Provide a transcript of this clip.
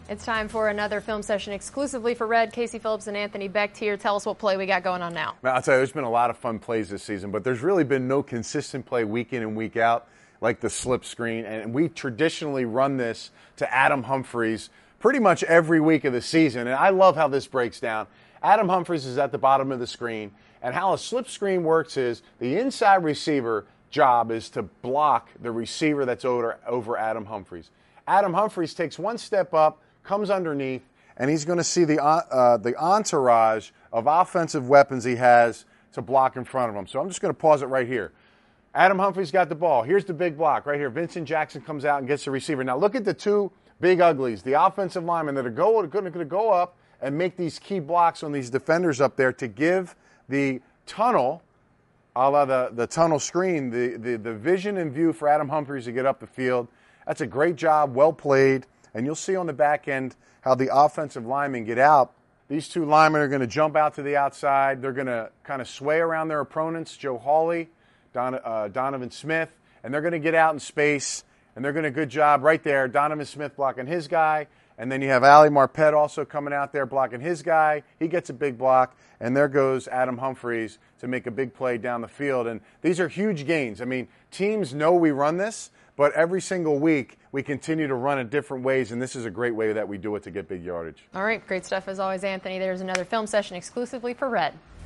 It's time for another film session exclusively for Red. Casey Phillips and Anthony Becht here. Tell us what play we got going on now. I'll tell you, there's been a lot of fun plays this season, but there's really been no consistent play week in and week out like the slip screen. And we traditionally run this to Adam Humphries pretty much every week of the season. And I love how this breaks down. Adam Humphries is at the bottom of the screen. And how a slip screen works is the inside receiver job is to block the receiver that's over Adam Humphries. Adam Humphries takes one step up, comes underneath, and he's going to see the entourage of offensive weapons he has to block in front of him. So I'm just going to pause it right here. Adam Humphries got the ball. Here's the big block right here. Vincent Jackson comes out and gets the receiver. Now look at the two big uglies, the offensive linemen that are going to go up and make these key blocks on these defenders up there to give the tunnel, a la the tunnel screen, the vision and view for Adam Humphries to get up the field. That's a great job, well played. And you'll see on the back end how the offensive linemen get out. These two linemen are going to jump out to the outside. They're going to kind of sway around their opponents, Joe Hawley, Donovan Smith, and they're going to get out in space, and they're going to do a good job right there. Donovan Smith blocking his guy, and then you have Ali Marpet also coming out there blocking his guy. He gets a big block, and there goes Adam Humphries to make a big play down the field. And these are huge gains. I mean, teams know we run this, but every single week we continue to run in different ways, and this is a great way that we do it to get big yardage. All right, great stuff as always, Anthony. There's another film session exclusively for Red.